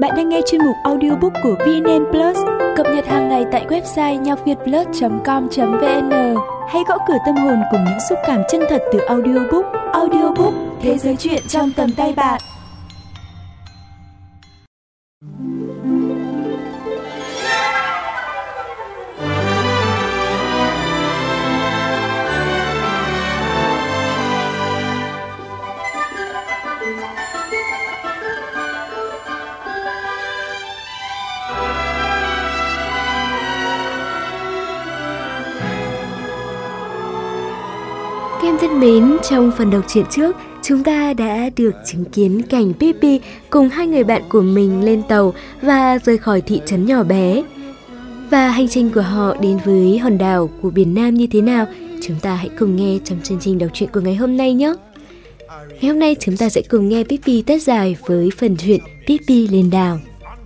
Bạn đang nghe chuyên mục audiobook của VNN Plus, cập nhật hàng ngày tại website nhacvietplus.com.vn. Hãy gõ cửa tâm hồn cùng những xúc cảm chân thật từ audiobook. Audiobook, thế giới truyện trong tầm tay bạn. Các em thân mến, trong phần đọc truyện trước, chúng ta đã được chứng kiến cảnh Pippi cùng hai người bạn của mình lên tàu và rời khỏi thị trấn nhỏ bé. Và hành trình của họ đến với hòn đảo của biển Nam như thế nào, chúng ta hãy cùng nghe trong chương trình đọc truyện của ngày hôm nay nhé. Ngày hôm nay chúng ta sẽ cùng nghe Pippi tất dài với phần truyện Pippi lên đảo.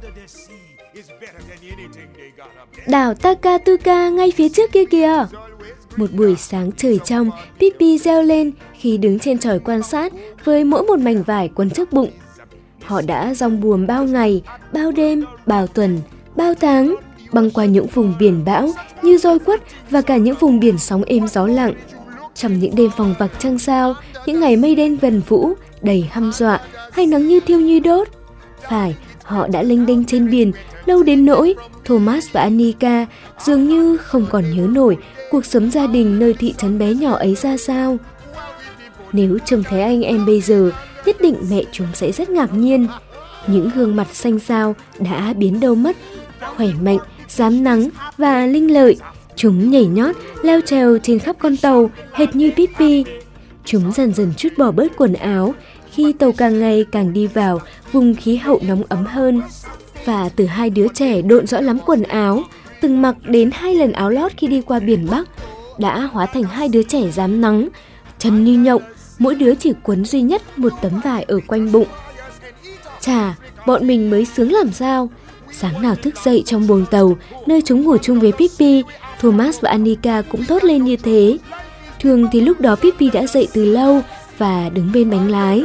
Đảo Takatuka ngay phía trước kia kìa! Một buổi sáng trời trong, Pippi reo lên khi đứng trên chòi quan sát với mỗi một mảnh vải quấn trước bụng. Họ đã dong buồm bao ngày, bao đêm, bao tuần, bao tháng, băng qua những vùng biển bão như roi quất và cả những vùng biển sóng êm gió lặng. Trong những đêm phòng vặc trăng sao, những ngày mây đen vần vũ, đầy hăm dọa hay nắng như thiêu như đốt. Phải, họ đã lênh đênh trên biển lâu đến nỗi Thomas và Annika dường như không còn nhớ nổi cuộc sống gia đình nơi thị trấn bé nhỏ ấy ra sao. Nếu trông thấy anh em bây giờ, nhất định mẹ chúng sẽ rất ngạc nhiên. Những gương mặt xanh xao đã biến đâu mất, khỏe mạnh, rám nắng và linh lợi. Chúng nhảy nhót, leo trèo trên khắp con tàu, hệt như Pippi. Chúng dần dần trút bỏ bớt quần áo khi tàu càng ngày càng đi vào vùng khí hậu nóng ấm hơn. Và từ hai đứa trẻ độn rõ lắm quần áo, từng mặc đến 2 lần áo lót khi đi qua biển Bắc, đã hóa thành 2 đứa trẻ rám nắng, chân như nhộng, mỗi đứa chỉ quấn duy nhất một tấm vải ở quanh bụng. Chà, bọn mình mới sướng làm sao. Sáng nào thức dậy trong buồng tàu, nơi chúng ngủ chung với Pippi, Thomas và Annika cũng thốt lên như thế. Thường thì lúc đó Pippi đã dậy từ lâu và đứng bên bánh lái.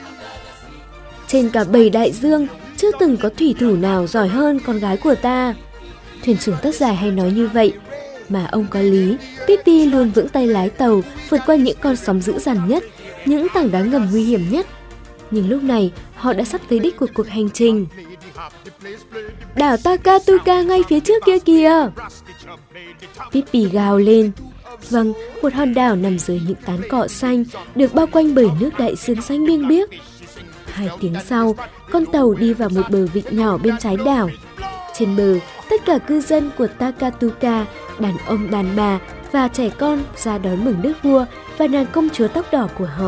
Trên cả 7 đại dương, chưa từng có thủy thủ nào giỏi hơn con gái của ta. Thuyền trưởng Tất Dài hay nói như vậy. Mà ông có lý, Pippi luôn vững tay lái tàu, vượt qua những con sóng dữ dằn nhất, những tảng đá ngầm nguy hiểm nhất. Nhưng lúc này, họ đã sắp tới đích của cuộc hành trình. Đảo Takatuka ngay phía trước kia kìa! Pippi gào lên. Vâng, một hòn đảo nằm dưới những tán cỏ xanh, được bao quanh bởi nước đại dương xanh biêng biếc. 2 tiếng sau, con tàu đi vào một bờ vịnh nhỏ bên trái đảo. Trên bờ, tất cả cư dân của Takatuka, đàn ông đàn bà và trẻ con ra đón mừng đức vua và nàng công chúa tóc đỏ của họ.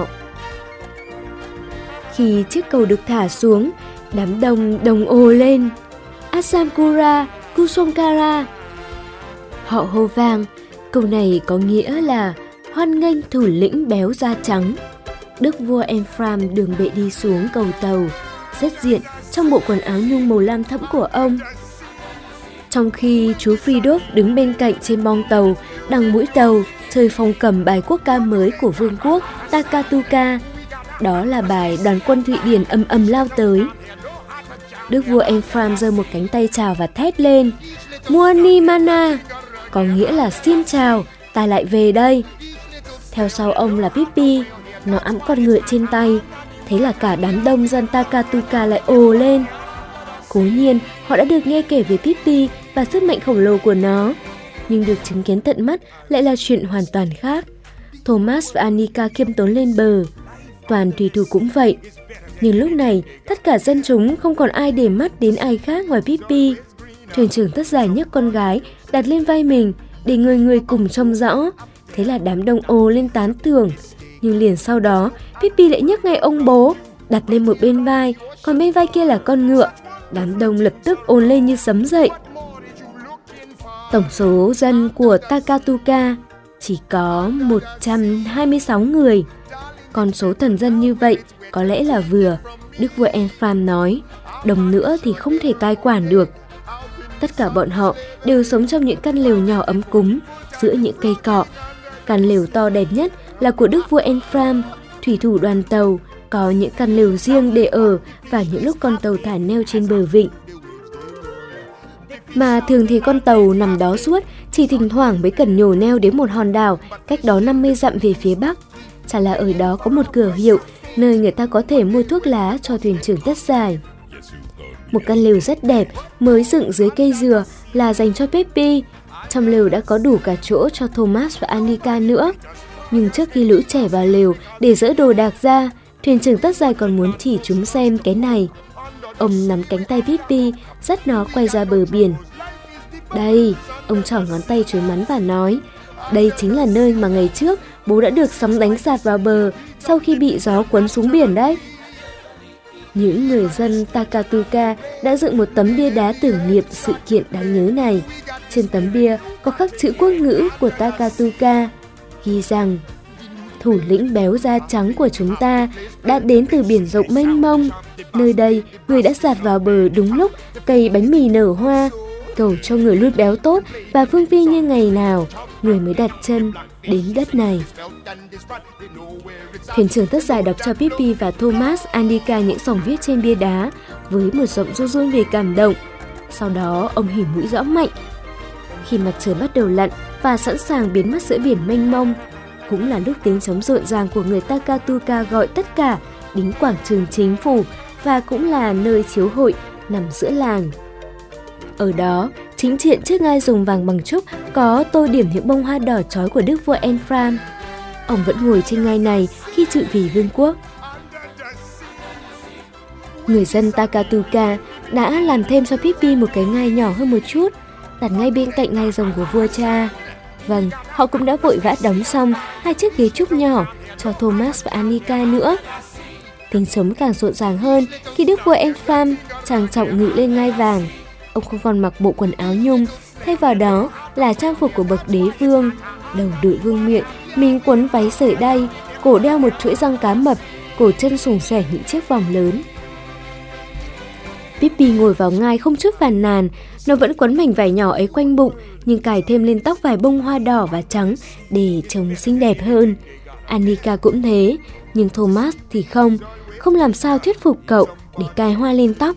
Khi chiếc cầu được thả xuống, đám đông đồng ồ lên. Asamkura, Kusongkara. Họ hô vang, câu này có nghĩa là hoan nghênh thủ lĩnh béo da trắng. Đức vua Ephraim đường bệ đi xuống cầu tàu, rất diện trong bộ quần áo nhung màu lam thẫm của ông. Trong khi chú Fridolf đứng bên cạnh trên bong tàu, đằng mũi tàu, chơi phong cầm bài quốc ca mới của vương quốc Takatuka. Đó là bài đoàn quân Thụy Điển ầm ầm lao tới. Đức vua Ephraim giơ một cánh tay chào và thét lên, Muani Mana, có nghĩa là xin chào, ta lại về đây. Theo sau ông là Pippi, nó ẵm con ngựa trên tay. Thế là cả đám đông dân Takatuka lại ồ lên. Cố nhiên, họ đã được nghe kể về Pippi và sức mạnh khổng lồ của nó. Nhưng được chứng kiến tận mắt lại là chuyện hoàn toàn khác. Thomas và Annika khiêm tốn lên bờ. Toàn thủy thủ cũng vậy. Nhưng lúc này, tất cả dân chúng không còn ai để mắt đến ai khác ngoài Pippi. Thuyền trưởng Tất Dài nhấc con gái đặt lên vai mình để người người cùng trông rõ. Thế là đám đông ồ lên tán thưởng. Nhưng liền sau đó, Pippi lại nhấc ngay ông bố, đặt lên một bên vai, còn bên vai kia là con ngựa. Đám đông lập tức ồn lên như sấm dậy. Tổng số dân của Takatuka chỉ có 126 người. Con số thần dân như vậy có lẽ là vừa, Đức vua Ephraim nói, đồng nữa thì không thể cai quản được. Tất cả bọn họ đều sống trong những căn lều nhỏ ấm cúng, giữa những cây cọ. Căn lều to đẹp nhất là của Đức vua Ephraim, thủy thủ đoàn tàu, có những căn lều riêng để ở và những lúc con tàu thả neo trên bờ vịnh. Mà thường thì con tàu nằm đó suốt, chỉ thỉnh thoảng mới cần nhổ neo đến một hòn đảo cách đó 50 dặm về phía bắc. Chả là ở đó có một cửa hiệu nơi người ta có thể mua thuốc lá cho thuyền trưởng Tất Dài. Một căn lều rất đẹp, mới dựng dưới cây dừa là dành cho Pippi. Trong lều đã có đủ cả chỗ cho Thomas và Annika nữa. Nhưng trước khi lũ trẻ vào lều để dỡ đồ đạc ra, thuyền trưởng Tất Dài còn muốn chỉ chúng xem cái này. Ông nắm cánh tay Pippi, dắt nó quay ra bờ biển. Đây, ông trỏ ngón tay chuối mắn và nói, đây chính là nơi mà ngày trước bố đã được sóng đánh sạt vào bờ sau khi bị gió cuốn xuống biển đấy. Những người dân Takatuka đã dựng một tấm bia đá tưởng niệm sự kiện đáng nhớ này. Trên tấm bia có khắc chữ quốc ngữ của Takatuka, ghi rằng thủ lĩnh béo da trắng của chúng ta đã đến từ biển rộng mênh mông. Nơi đây, người đã sạt vào bờ đúng lúc cây bánh mì nở hoa. Cầu cho người luôn béo tốt và phương phi như ngày nào, người mới đặt chân đến đất này. Thuyền trưởng Tất Dài đọc cho Pippi và Thomas, Annika những dòng viết trên bia đá với một giọng run run về cảm động. Sau đó ông hỉ mũi rõ mạnh. Khi mặt trời bắt đầu lặn và sẵn sàng biến mất giữa biển mênh mông, cũng là lúc tiếng trống rộn ràng của người Takatuka gọi tất cả đến quảng trường chính phủ và cũng là nơi chiếu hội nằm giữa làng. Ở đó, chính diện chiếc ngai rồng vàng bằng trúc có tô điểm những bông hoa đỏ chói của đức vua Enfram. Ông vẫn ngồi trên ngai này khi trị vì vương quốc. Người dân Takatuka đã làm thêm cho Pippi một cái ngai nhỏ hơn một chút, đặt ngay bên cạnh ngai rồng của vua cha. Vâng, họ cũng đã vội vã đóng xong 2 chiếc ghế trúc nhỏ cho Thomas và Annika nữa. Tiếng trống càng rộn ràng hơn khi đức vua Enfram trang trọng ngự lên ngai vàng. Ông không còn mặc bộ quần áo nhung, thay vào đó là trang phục của bậc đế vương, đầu đội vương miện, mình quấn váy sợi đay, cổ đeo một chuỗi răng cá mập, cổ chân xùng xòe những chiếc vòng lớn. Pippi ngồi vào ngai không chút phàn nàn, nó vẫn quấn mảnh vải nhỏ ấy quanh bụng, nhưng cài thêm lên tóc vài bông hoa đỏ và trắng để trông xinh đẹp hơn. Annika cũng thế, nhưng Thomas thì không làm sao thuyết phục cậu để cài hoa lên tóc.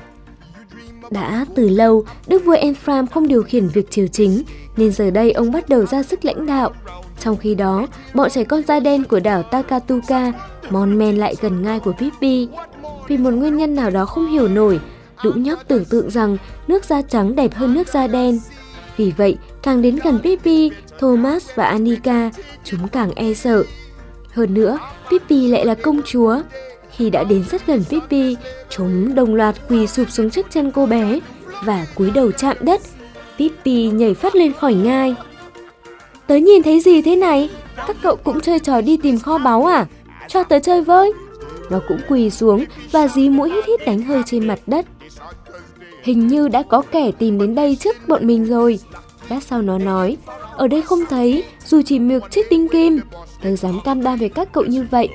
Đã từ lâu, đức vua Enfram không điều khiển việc triều chính, nên giờ đây ông bắt đầu ra sức lãnh đạo. Trong khi đó, bọn trẻ con da đen của đảo Takatuka mon men lại gần ngai của Pippi. Vì một nguyên nhân nào đó không hiểu nổi, lũ nhóc tưởng tượng rằng nước da trắng đẹp hơn nước da đen. Vì vậy, càng đến gần Pippi, Thomas và Annika, chúng càng e sợ. Hơn nữa, Pippi lại là công chúa. Khi đã đến rất gần Pippi, chúng đồng loạt quỳ sụp xuống trước chân cô bé và cúi đầu chạm đất. Pippi nhảy phát lên khỏi ngai. Tớ nhìn thấy gì thế này? Các cậu cũng chơi trò đi tìm kho báu à? Cho tớ chơi với. Nó cũng quỳ xuống và dí mũi hít hít đánh hơi trên mặt đất. Hình như đã có kẻ tìm đến đây trước bọn mình rồi. Lát sau nó nói, ở đây không thấy, dù chỉ một chiếc đinh kim. Tớ dám cam đoan với các cậu như vậy.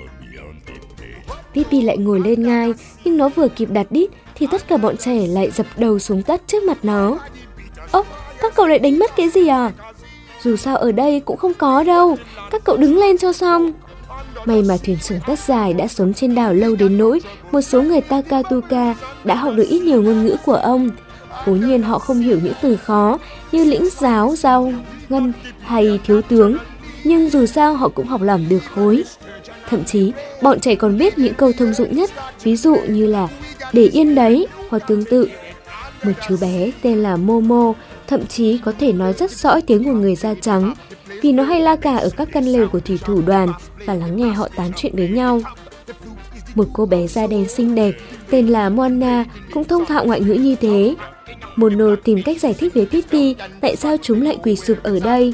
Pippi lại ngồi lên ngai, nhưng nó vừa kịp đặt đít thì tất cả bọn trẻ lại dập đầu xuống đất trước mặt nó. Ốc, các cậu lại đánh mất cái gì à? Dù sao ở đây cũng không có đâu, các cậu đứng lên cho xong. May mà thuyền trưởng Tất Dài đã sống trên đảo lâu đến nỗi một số người Takatuka đã học được ít nhiều ngôn ngữ của ông. Cố nhiên họ không hiểu những từ khó như lĩnh giáo, rau, ngân hay thiếu tướng, nhưng dù sao họ cũng học làm được khối. Thậm chí, bọn trẻ còn biết những câu thông dụng nhất, ví dụ như là để yên đấy hoặc tương tự. Một chú bé tên là Momo thậm chí có thể nói rất rõ tiếng của người da trắng, vì nó hay la cà ở các căn lều của thủy thủ đoàn và lắng nghe họ tán chuyện với nhau. Một cô bé da đen xinh đẹp tên là Mona cũng thông thạo ngoại ngữ như thế. Mono tìm cách giải thích với Pippi tại sao chúng lại quỳ sụp ở đây.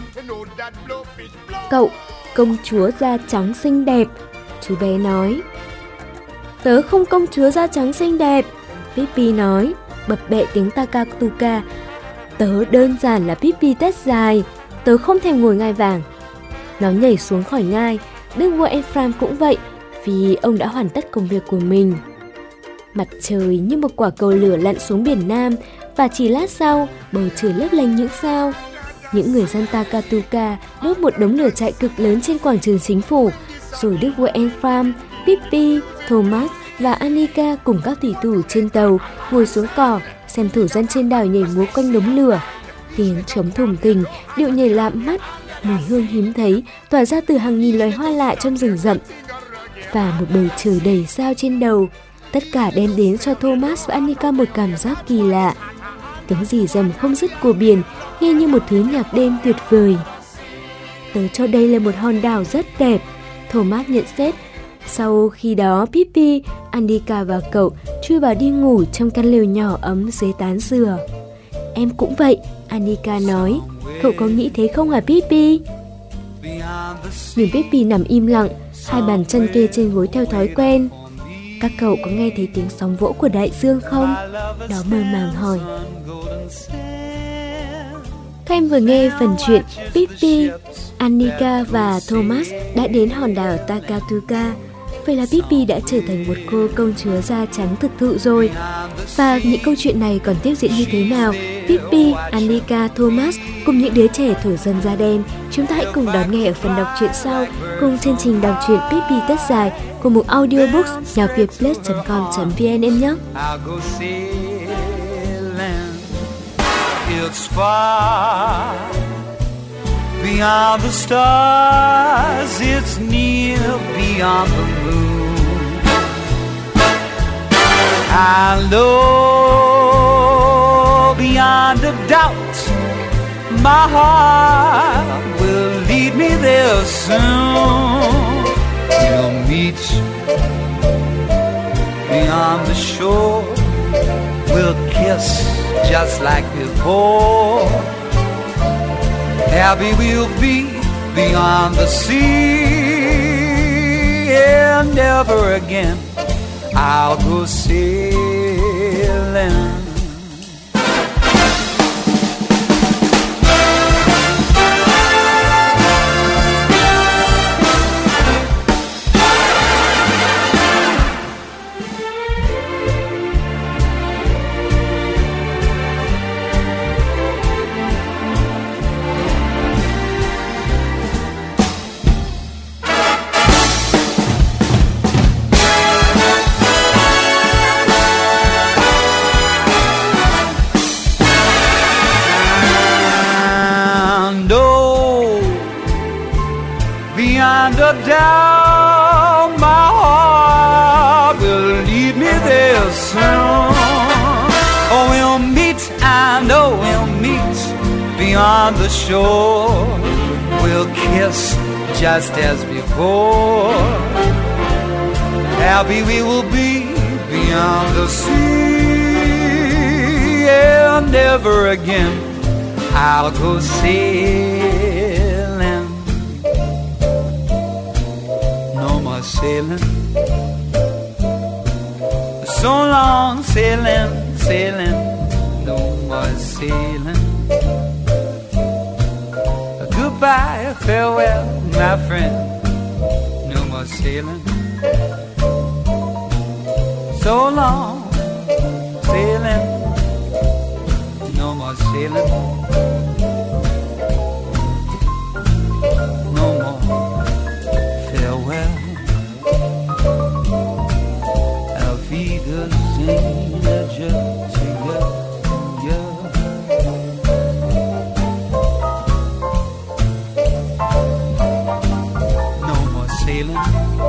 Cậu, công chúa da trắng xinh đẹp, chú bé nói. Tớ không công chúa da trắng xinh đẹp, Pippi nói, bập bẹ tiếng Takatuka. Tớ đơn giản là Pippi Tất Dài, tớ không thèm ngồi ngai vàng. Nó nhảy xuống khỏi ngai, đức vua Enfram cũng vậy, vì ông đã hoàn tất công việc của mình. Mặt trời như một quả cầu lửa lặn xuống biển Nam, và chỉ lát sau, bầu trời lấp lánh những sao. Những người dân Takatuka đốt một đống lửa trại cực lớn trên quảng trường chính phủ, rồi Đức vua Ephraim, Pippi, Thomas và Annika cùng các thủy thủ trên tàu ngồi xuống cỏ xem thổ dân trên đảo nhảy múa quanh đống lửa. Tiếng trống thùng thình, điệu nhảy lạ mắt, mùi hương hiếm thấy tỏa ra từ hàng nghìn loài hoa lạ trong rừng rậm và một bầu trời đầy sao trên đầu. Tất cả đem đến cho Thomas và Annika một cảm giác kỳ lạ. Tiếng rì rầm không dứt của biển nghe như một thứ nhạc đêm tuyệt vời. Tớ cho đây là một hòn đảo rất đẹp, Thomas nhận xét. Sau khi đó Pippi, Annika và cậu chui vào đi ngủ trong căn lều nhỏ ấm dưới tán dừa. Em cũng vậy, Annika nói. Cậu có nghĩ thế không hả Pippi? Nhưng Pippi nằm im lặng, hai bàn chân kê trên gối theo thói quen. Các cậu có nghe thấy tiếng sóng vỗ của đại dương không? Đó mơ màng hỏi. Các em vừa nghe phần chuyện Pippi, Annika và Thomas đã đến hòn đảo Takatuka. Vậy là Pippi đã trở thành một cô công chúa da trắng thực thụ rồi. Và những câu chuyện này còn tiếp diễn như thế nào? Pippi, Annika, Thomas cùng những đứa trẻ thổ dân da đen. Chúng ta hãy cùng đón nghe ở phần đọc truyện sau, cùng chương trình đọc truyện Pippi tất dài của mục audiobooks nhạc vietplus.com.vn em nhé. It's far beyond the stars, it's near beyond the moon. I know beyond a doubt my heart will lead me there soon. We'll meet beyond the shore, we'll kiss just like before. Happy we'll be beyond the sea, and never again I'll go sailing. Beyond a doubt, my heart will lead me there soon. Oh, we'll meet, I know we'll meet beyond the shore. We'll kiss just as before. Happy we will be beyond the sea, and never again I'll go sailing. Sailing, so long sailing, sailing, no more sailing. Goodbye, farewell, my friend, no more sailing. So long sailing, no more sailing. No more farewell. No more sailing.